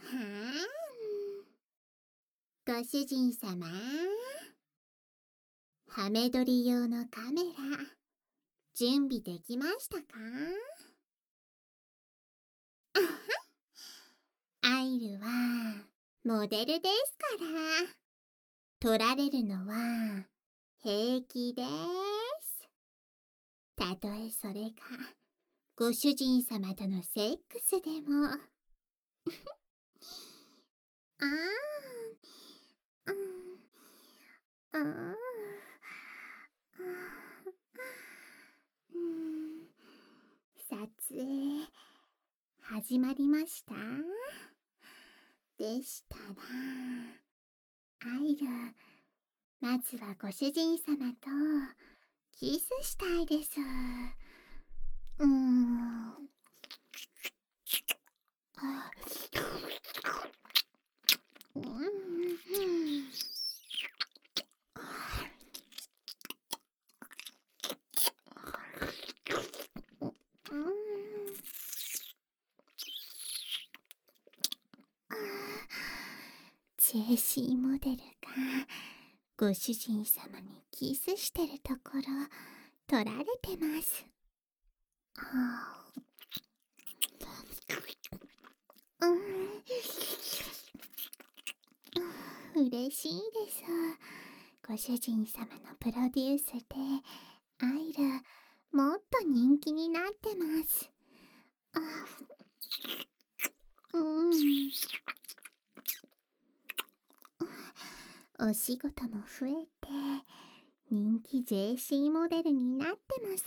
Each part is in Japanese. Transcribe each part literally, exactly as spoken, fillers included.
ご主人様、ハメ撮り用のカメラ、準備できましたか？アイルはモデルですから、撮られるのは平気です。たとえそれがご主人様とのセックスでも。あー、うん、あー、うん、撮影始まりましたでしたら、アイル、まずはご主人様とキスしたいです。うーん。うん。ジェシーモデルがご主人様にキスしてるところ撮られてます。うん、嬉しいです。ご主人様のプロデュースでアイルもっと人気になってます。あ、うん、お仕事も増えて人気 ジェーシー モデルになってます。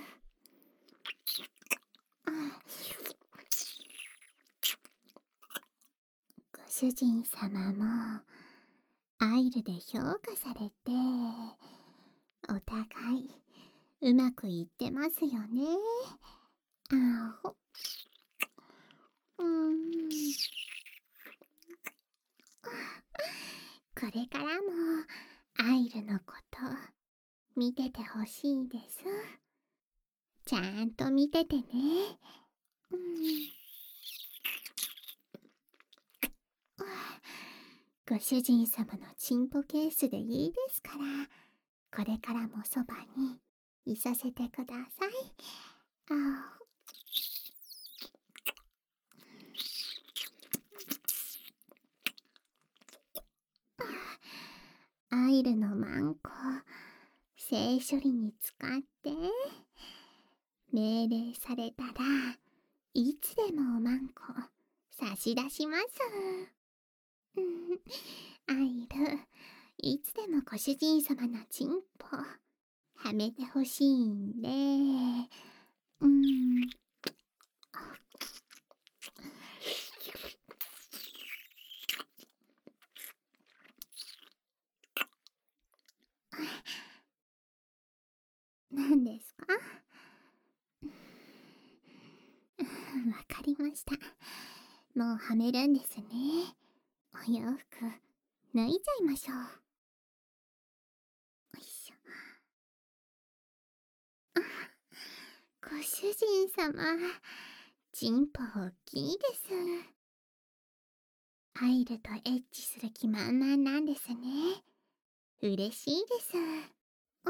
ご主人様もアイルで評価されて、お互いうまくいってますよね。あほ、うーん。これからもアイルのこと見ててほしいです。ちゃんと見ててね。うん、ご主人様のチンポケースでいいですから、これからもそばにいさせてください。あアイルのマンコ、性処理に使って命令されたらいつでもおまんこ差し出します。アイル、いつでもご主人様のチンポはめてほしいんで、うん。何ですか？わかりました。もうはめるんですね。お洋服脱いじゃいましょう。よいしょ。あ、ご主人様、チンポ大きいです。アイルとエッチする気満々なんですね。嬉しいです。うん。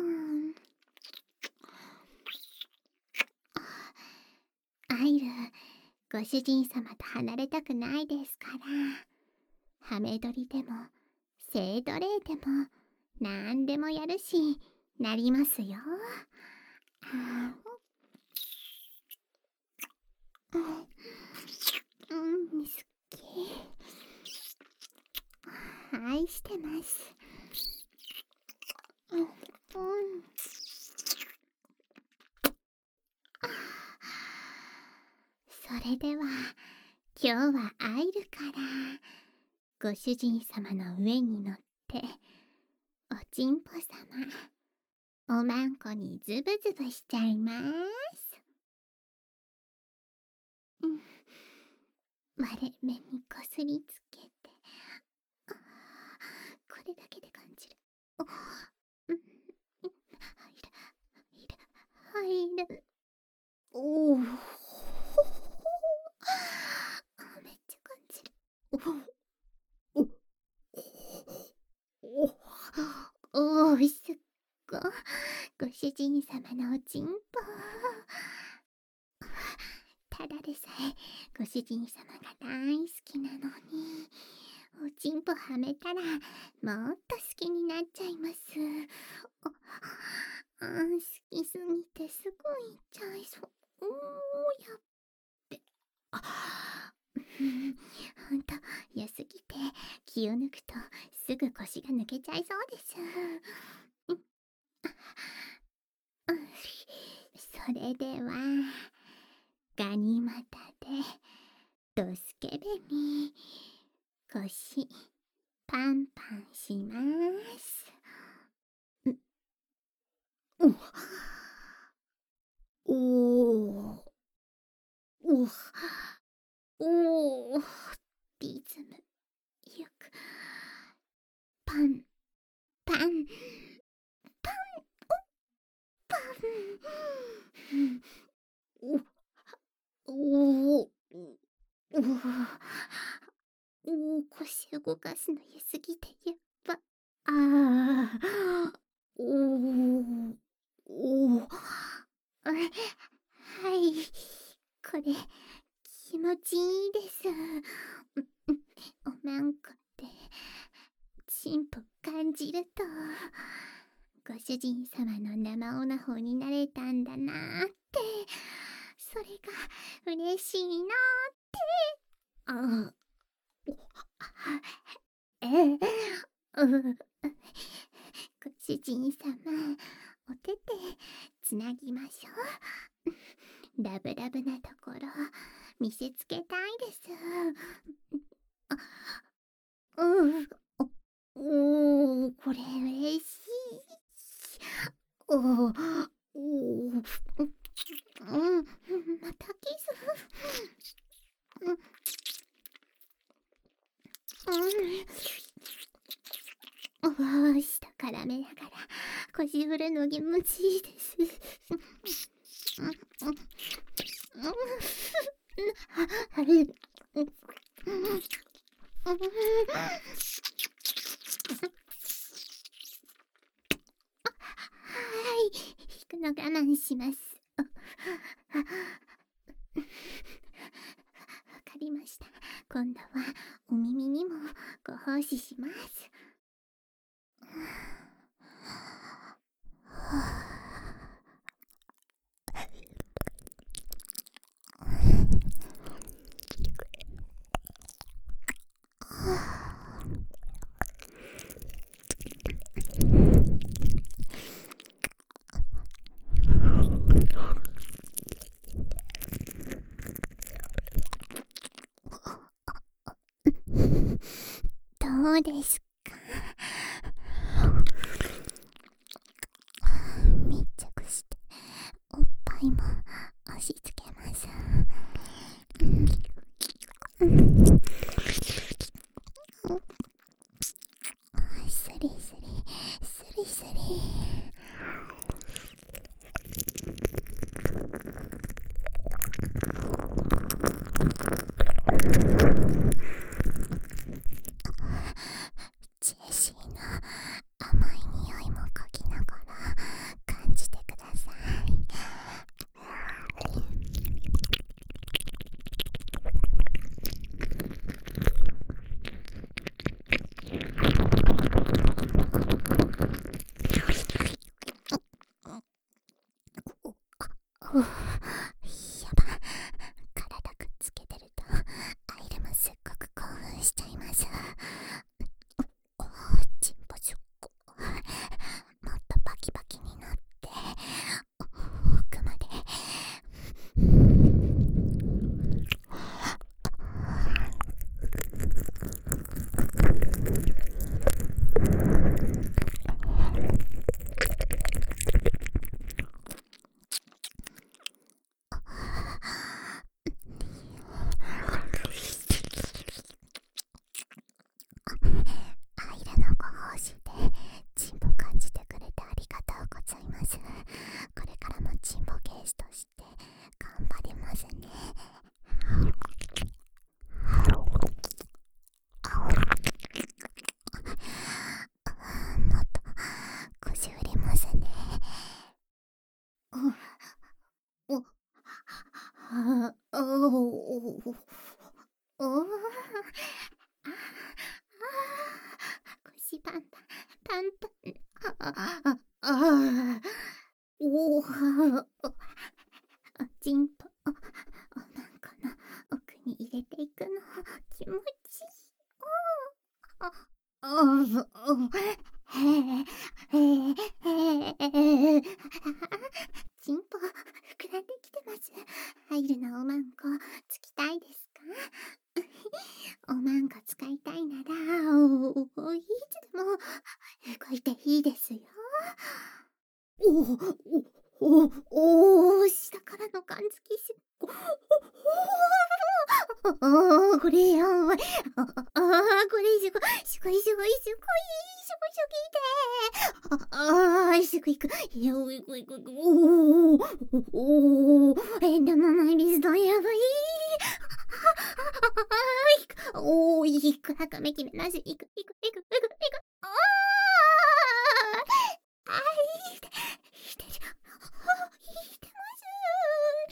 アイル、ご主人様と離れたくないですから、ハメ撮りでも性奴隷でも何でもやるしなりますよ。あ、うん、好き。愛してます。うん、うん。それでは今日はアイルからご主人様の上に乗っておちんぽ様おまんこにズブズブしちゃいます。うん、割れ目にこすりつけて、あ、これだけで感じる。お、うん、入る入る入る。おお、めっちゃ感じる。おお、お、おー、すっご。ご主人様のおちんぽ。ただでさえご主人様が大好きなのに、おちんぽはめたらもっと好きになっちゃいます。あ、あー、好きすぎてすぐいっちゃいそう。おー、やっべ。あ、ほんと、良すぎて気を抜くとすぐ腰が抜けちゃいそうです。うん、それではガニ股でドスケベに腰パンパンします。うおおおおお、リズムよくパンパンパンパン、おおおおお、腰動かすの良すぎてやっぱ、ああ、おおおお、あ、はい、これ気持ちいいです。おまんこって進歩感じると、ご主人様の生オナホになれたんだなーって、それが嬉しいなーって。ああ、ええ、う、ご主人様、お手手つなぎましょう。ラブラブなところ見せつけたいです。あ、うん、おお、これ嬉しい。おお、おお、うん、またキス。うん、うん、おー、下絡めながら腰振るの気持ちいいです。あれ、はい、引くの我慢します。わかりました。今度はお耳にもご奉仕します。どうですか？密着しておっぱいも押し付けます。スリスリスリスリ。ジェシーの甘い匂いも嗅ぎながら感じてください。 おお、ああ、腰パンパン、パンパン、ああ、ああ、おお、おちんぽ、おまんこの奥に入れていくの気持ちいい。おあ、ああ、へえ、へえ、へえ、ちんぽ膨らんできてます。入るのおまんこつきたいですか？おまんこ使いたいなら、おおいつでも動いていいですよ。おお、おお、お下からの感づきしおおお、これやばい。ああ、これすごい、すごいすごいすごい、すごすぎて。ああ、すぐ行く。いや、行く行く行く。おお、おお、えんでもない水だ、やばい。おお、いくらかめきめなし、いくいくいくいくいく。ああ、あいて、いてる。いてます。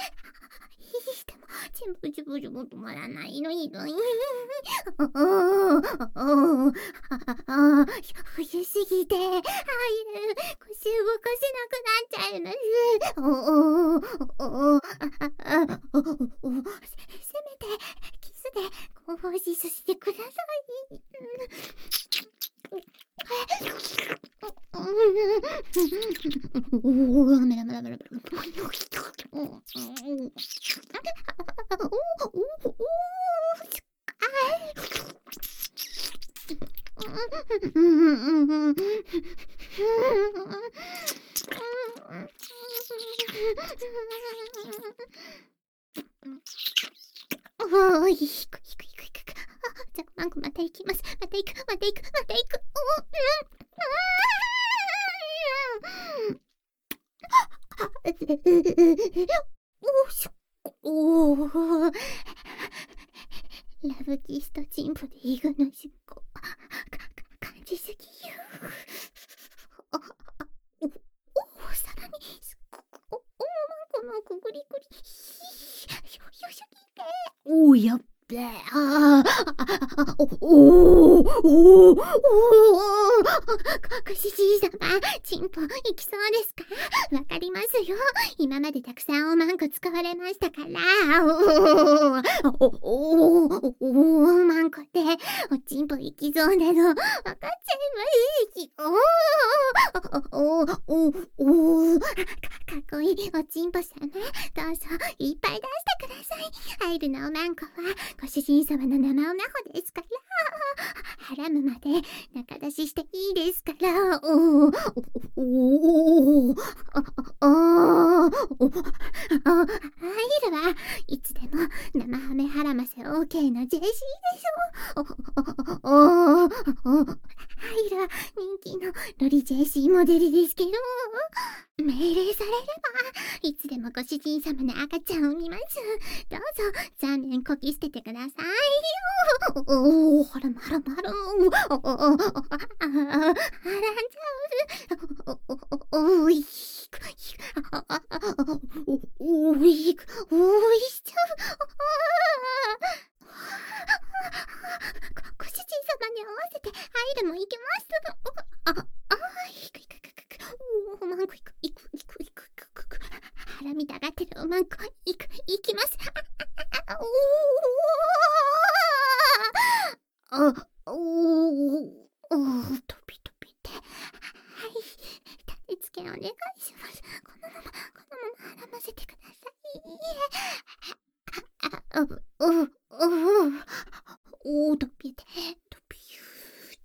いても、全部ジュブジュブ止まらないのいいのに。おお、おお、ああ、冬すぎて、ああいう腰動かせなくなっちゃいます。おお、おお、ああ、おお、おせせめてキスで興奮しさせてください。おお、メラメラメラメラ。おお、おお、おお、おお、いくいくいくいくいく。あ、じゃあ、マンコまた行きます。また行く、また行く、また行く。おお、しょ、おお、ラブキスとチンポでイグのしっこ。か、か、感じすぎよ。あ、あ、お、お、さらに、すっごく、お、お、マンコのくぐりぐり。ひよ、よしゃぎて。おお、やっべえ。ああ、お、おお、おお、おお、ご主人様、チンポ、行きそうですか？わかりますよ。今までたくさんおまんこ使われましたから。おお、おお、おおまんこで、おちんぽ行きそうなの、わかっちゃいますし。おお、おお、おお、か、かっこいいおちんぽ様、どうぞ、いっぱい出してください。入るのおまんこは、ご主人様の生おなほですから。ハラムまで中出ししていいですから。おお、おお、あ、あ、お、あ、入るわ。いつでも生ハメハラマセ オーケー の ジェーシー でしょ。お、お、お、お、入るわ。人気のロリ ジェーシー モデルですけど。命令されれば、いつでもご主人様の赤ちゃんを見ます。どうぞ、残念こき捨ててくださいよ。おお、ハラムハラムハラム。おお、お、あ、あ、はらんじゃう。お、お、おいしく、あ、あ、お、おいく、おいしちゃう。ご主人様に合わせて入るもいけます。あ、あ、いくいくいくいく。お、マンコいくいくいくいくいく。腹みたがってるおまんこいくいきます。あ、おお、あ、おお、お、とびとびて。はい、種付けお願いします。このままこのまま絡ませてください。あ、おお、おお、とびて、とびゅーって。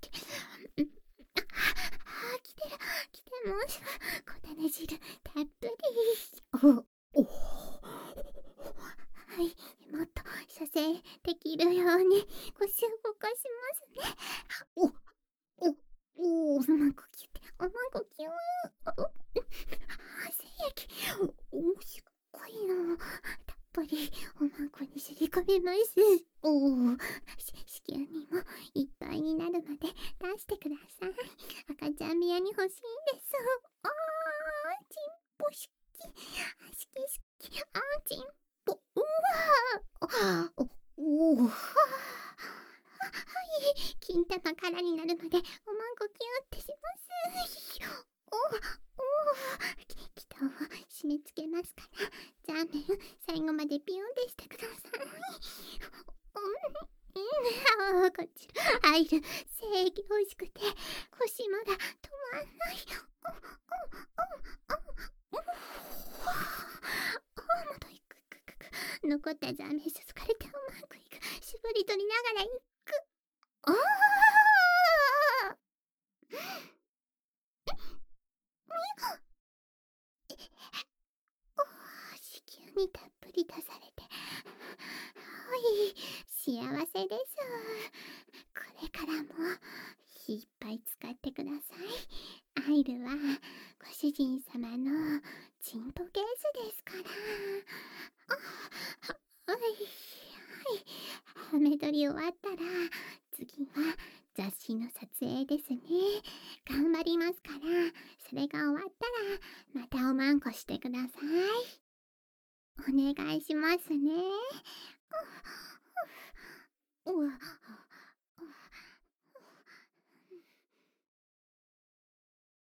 あ、来てる、来てます。小種汁たっぷり。お、お、はい、もっと射精できるように腰を動かしますね。お、お、お、おまんこキュって、おまんこキュー。お、精液、お、すっごいの。たっぷりおまんこにすり込みます。おお、子宮にもいっぱいになるまで出してください。赤ちゃん部屋に欲しいんです。あー、ちんぽ好き。好き好き。あー、ちんぽ。うわー。 おお、はあ、はい、金玉空になるまでおまんこキューってします。おお、おお、き北を締め付けますから、ザーメン最後までピュンってしてください。うん、うん、ああ、こっちアイル正義美味しくて腰まだ止まんない。おお、おお、おお、おお、ああ、まだいくくくく、残ったザーメンすすかれてうまくいく、絞り取りながらいく。ああ、おお、子宮にたっぷり出されて、はい、幸せです。これからもいっぱい使ってください。アイルはご主人様のチンポケースですから。あ、は、はい、はい。ハメ撮り終わったら、次は雑誌の撮影ですね。頑張りますから、それが終わったら、またおまんこしてください。お願いしますね。うわ、